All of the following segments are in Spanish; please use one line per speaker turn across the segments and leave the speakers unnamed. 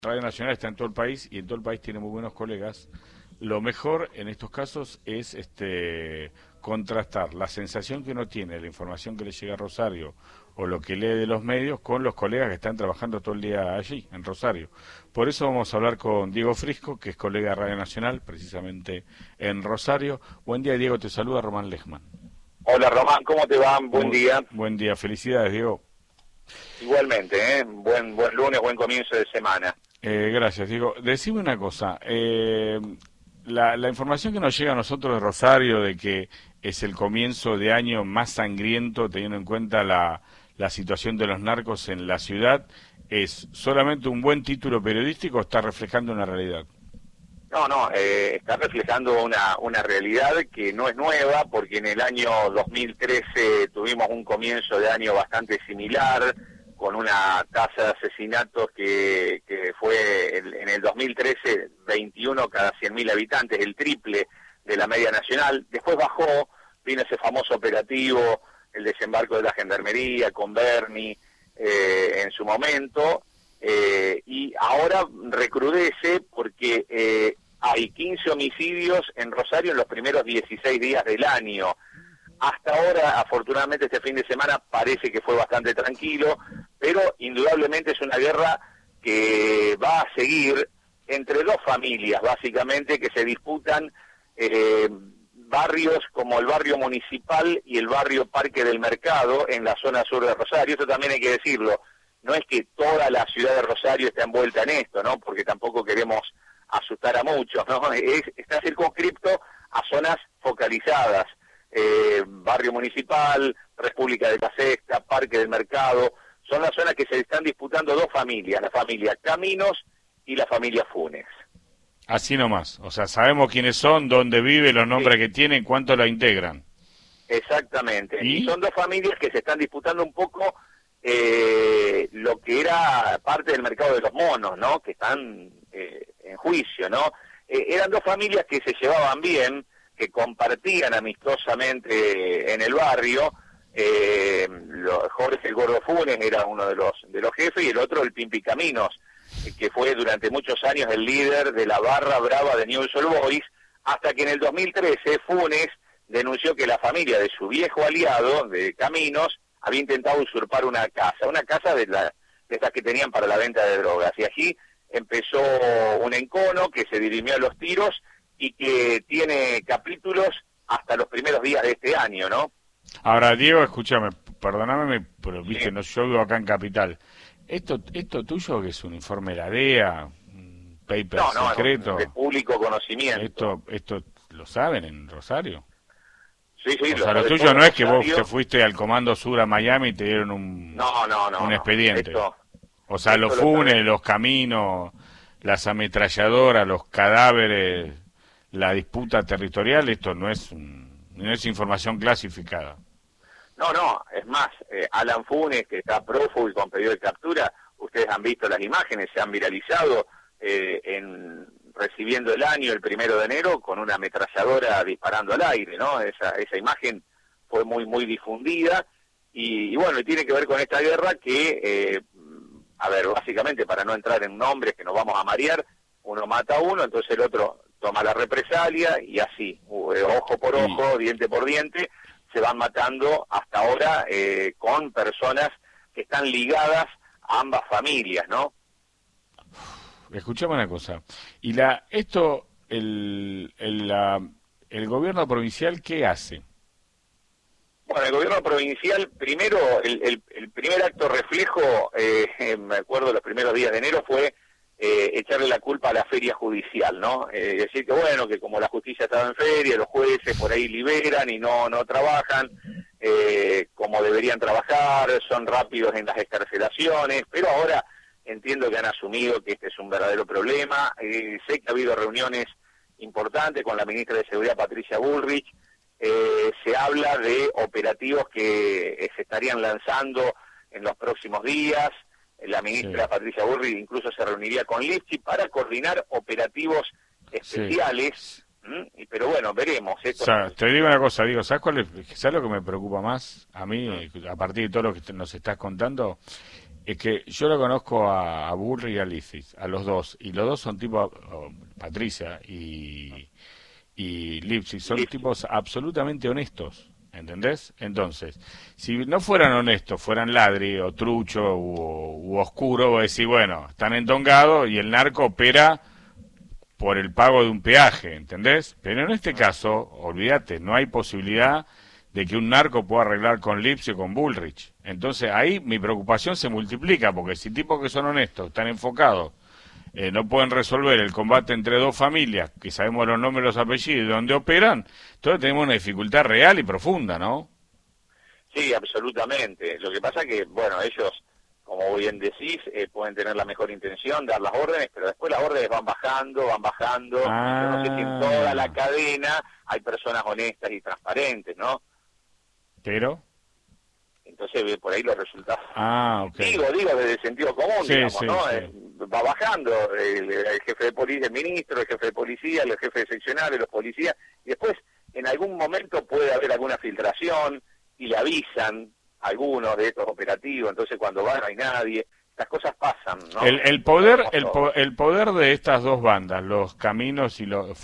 Radio Nacional está en todo el país y en todo el país tiene muy buenos colegas. Lo mejor en estos casos es contrastar la sensación que uno tiene, la información que le llega a Rosario o lo que lee de los medios con los colegas que están trabajando todo el día allí, en Rosario. Por eso vamos a hablar con Diego Frisco, que es colega de Radio Nacional, precisamente en Rosario. Buen día, Diego, te saluda Román Lechman.
Hola Román, ¿cómo te va? Buen día.
Buen día, felicidades, Diego.
Igualmente, buen lunes, buen comienzo de semana.
Gracias, Diego. Decime una cosa, la información que nos llega a nosotros de Rosario de que es el comienzo de año más sangriento teniendo en cuenta la situación de los narcos en la ciudad, ¿es solamente un buen título periodístico o está reflejando una realidad?
No, está reflejando una realidad que no es nueva, porque en el año 2013 tuvimos un comienzo de año bastante similar, con una tasa de asesinatos que fue en el 2013 21 cada 100.000 habitantes, el triple de la media nacional. Después bajó, vino ese famoso operativo, el desembarco de la Gendarmería con Bernie en su momento, y ahora recrudece porque hay 15 homicidios en Rosario en los primeros 16 días del año. Hasta ahora, afortunadamente, este fin de semana parece que fue bastante tranquilo, pero indudablemente es una guerra que va a seguir entre dos familias, básicamente, que se disputan barrios como el barrio Municipal y el barrio Parque del Mercado en la zona sur de Rosario. Eso también hay que decirlo. No es que toda la ciudad de Rosario esté envuelta en esto, ¿no? Porque tampoco queremos asustar a muchos, ¿no? Está circunscripto a zonas focalizadas. Barrio Municipal, República de la Sexta, Parque del Mercado, son las zonas que se están disputando dos familias, la familia Caminos y la familia Funes.
Así nomás, o sea, sabemos quiénes son, dónde vive, los nombres
Sí,
que tienen, cuánto la integran.
exactamente, y
¿Y?
son dos familias que se están disputando un poco lo que era parte del mercado de los monos, ¿no? Que están en juicio, ¿no? Eran dos familias que se llevaban bien, que compartían amistosamente en el barrio. Jorge el Gordo Funes era uno de los jefes y el otro el Pimpi Caminos, que fue durante muchos años el líder de la barra brava de Newell's Old Boys, hasta que en el 2013 Funes denunció que la familia de su viejo aliado, de Caminos, había intentado usurpar una casa de estas que tenían para la venta de drogas, y allí empezó un encono que se dirimió a los tiros y que tiene capítulos hasta los primeros días de este año, ¿no?
Ahora, Diego, escúchame, perdóname, pero
Sí.
viste, no, yo vivo acá en Capital. Esto tuyo que es un informe de la DEA, un paper
No,
secreto,
de público conocimiento.
esto lo saben en Rosario.
Sí,
O
lo
sea, lo
sabe
tuyo
todo
no es que vos
Rosario.
te fuiste al Comando Sur a Miami y te dieron un
No.
expediente.
Esto
O sea, los
lo
funes,
sabe.
los caminos, las ametralladoras, los cadáveres, la disputa territorial, esto no es información clasificada.
No, es más, Alan Funes, que está prófugo y con pedido de captura, ustedes han visto las imágenes, se han viralizado recibiendo el año el 1 de enero con una ametralladora disparando al aire, ¿no? Esa imagen fue muy difundida y bueno, y tiene que ver con esta guerra que, a ver, básicamente para no entrar en nombres que nos vamos a marear, uno mata a uno, entonces el otro toma la represalia y así, ojo por ojo, diente por diente, se van matando hasta ahora con personas que están ligadas a ambas familias, ¿no?
Escuchame una cosa. Y el gobierno provincial, ¿qué hace?
Bueno, el gobierno provincial, primero, el primer acto reflejo, me acuerdo los primeros días de enero, fue echarle la culpa a la feria judicial, ¿no? Decir que bueno, que como la justicia estaba en feria, los jueces por ahí liberan y no trabajan como deberían trabajar, son rápidos en las excarcelaciones, pero ahora entiendo que han asumido que este es un verdadero problema. Sé que ha habido reuniones importantes con la ministra de Seguridad, Patricia Bullrich. Se habla de operativos que se estarían lanzando en los próximos días. La ministra
Sí,
Patricia Bullrich incluso se reuniría con Lifchi para coordinar operativos especiales.
sí.
Pero bueno, veremos.
O sea, te digo una cosa, digo, ¿sabes lo que me preocupa más a mí,
Mm,
a partir de todo lo que nos estás contando? Es que yo lo conozco a Bullrich y a Lifshitz, a los dos, y los dos son tipos, Patricia y Lifshitz, son
Listo.
tipos absolutamente honestos, ¿entendés? Entonces, si no fueran honestos, fueran ladri o trucho u oscuro, vos decís, bueno, están entongados y el narco opera por el pago de un peaje, ¿entendés? Pero en este caso, olvídate, no hay posibilidad de que un narco pueda arreglar con Lipsi o con Bullrich. Entonces ahí mi preocupación se multiplica, porque si tipos que son honestos, están enfocados, no pueden resolver el combate entre dos familias, que sabemos los nombres, los apellidos y dónde operan, entonces tenemos una dificultad real y profunda, ¿no?
Sí, absolutamente. Lo que pasa que, bueno, ellos, como bien decís, pueden tener la mejor intención, dar las órdenes, pero después las órdenes van bajando, van bajando. Yo no sé si en toda la cadena hay personas honestas y transparentes, ¿no?
Pero...
Entonces por ahí los resultados.
Ok.
Digo desde el sentido común,
Sí,
digamos,
sí,
¿no?
sí.
Va bajando el jefe de policía, el ministro, el jefe de policía, el jefe de seccionales, los policías, y después en algún momento puede haber alguna filtración y le avisan a algunos de estos operativos, entonces cuando van no hay nadie. Estas cosas pasan, ¿no?
El poder de estas dos bandas, los Caminos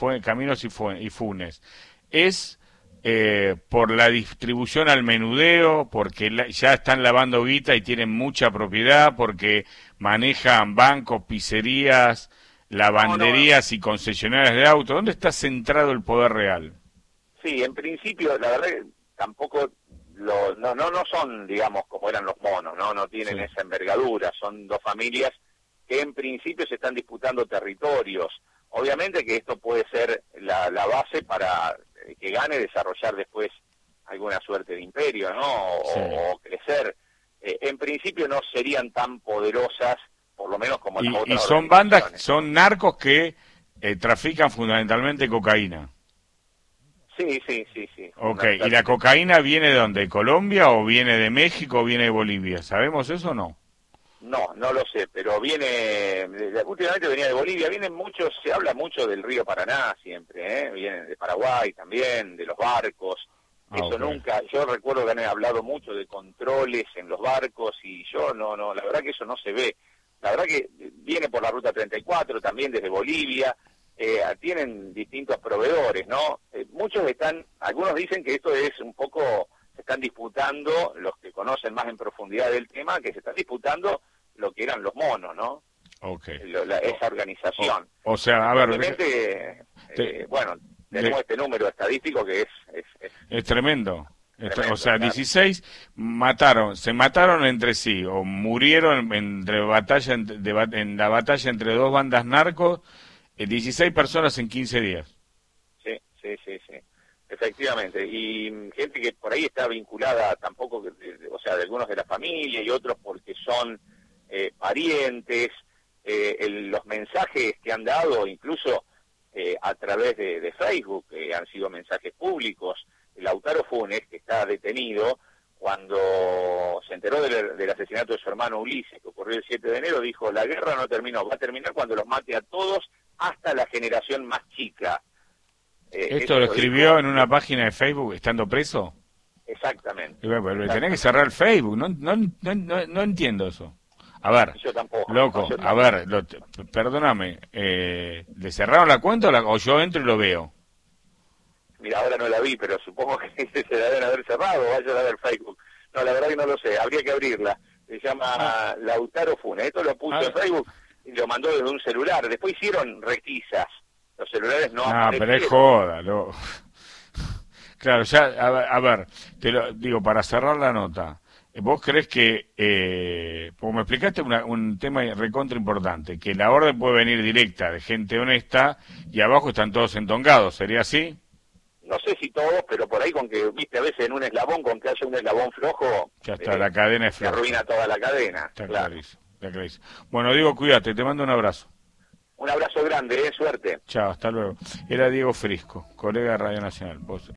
y Funes, es por la distribución al menudeo, porque ya están lavando guita y tienen mucha propiedad, porque manejan bancos, pizzerías, lavanderías y concesionarias de autos. ¿Dónde está centrado el poder real?
Sí, en principio, la verdad que tampoco no son, digamos, como eran los monos, no tienen esa envergadura, son dos familias que en principio se están disputando territorios. Obviamente que esto puede ser la base para que gane desarrollar después alguna suerte de imperio, ¿no? O crecer. En principio no serían tan poderosas, por lo menos como las otras.
Y son bandas, son narcos que trafican fundamentalmente cocaína.
Sí.
Ok, ¿y la cocaína viene de dónde? ¿De Colombia o viene de México o viene de Bolivia? ¿Sabemos eso o no?
No lo sé, pero últimamente venía de Bolivia, vienen muchos, se habla mucho del río Paraná siempre, vienen de Paraguay también, de los barcos, eso nunca, yo recuerdo que han hablado mucho de controles en los barcos y yo no, la verdad que eso no se ve, la verdad que viene por la ruta 34 también desde Bolivia, tienen distintos proveedores, ¿no? Algunos dicen que esto es un poco, se están disputando, los que conocen más en profundidad del tema, que se están disputando lo que eran los monos, ¿no? Esa organización.
O sea, a ver...
bueno, tenemos este número estadístico que
es tremendo.
Tremendo,
o sea,
claro.
16 se mataron entre sí, o murieron en la batalla entre dos bandas narcos, 16 personas en 15 días.
Sí. Efectivamente, y gente que por ahí está vinculada tampoco, o sea, de algunos de la familia y otros porque son parientes, los mensajes que han dado incluso a través de Facebook, han sido mensajes públicos. Lautaro Funes, que está detenido, cuando se enteró del asesinato de su hermano Ulises, que ocurrió el 7 de enero, dijo, la guerra no terminó, va a terminar cuando los mate a todos, hasta la generación más chica.
¿Esto lo escribió en una página de Facebook estando preso?
Exactamente.
Y bueno, tenés que cerrar el Facebook, no entiendo eso. A ver,
yo tampoco,
loco, a ver, perdóname, ¿le cerraron la cuenta o yo entro y lo veo?
Mira, ahora no la vi, pero supongo que se la deben haber cerrado, vayan a ver Facebook. No, la verdad que no lo sé, habría que abrirla. Se llama Lautaro Funes, esto lo puso en Facebook y lo mandó desde un celular. Después hicieron requisas, los celulares no aparecieron.
Pero es joda, Claro, ya, a ver, te lo digo, para cerrar la nota, ¿vos crees que, como me explicaste un tema recontra importante, que la orden puede venir directa de gente honesta y abajo están todos entongados, ¿sería así?
No sé si todos, pero por ahí con que, viste, a veces en un eslabón, con que haya un eslabón flojo,
ya está, la cadena es
se
floja.
arruina toda la cadena.
Está
claro.
clarísimo, está clarísimo. Bueno, Diego, cuídate, te mando un abrazo.
Un abrazo grande, suerte.
Chao, hasta luego. Era Diego Frisco, colega de Radio Nacional. Vos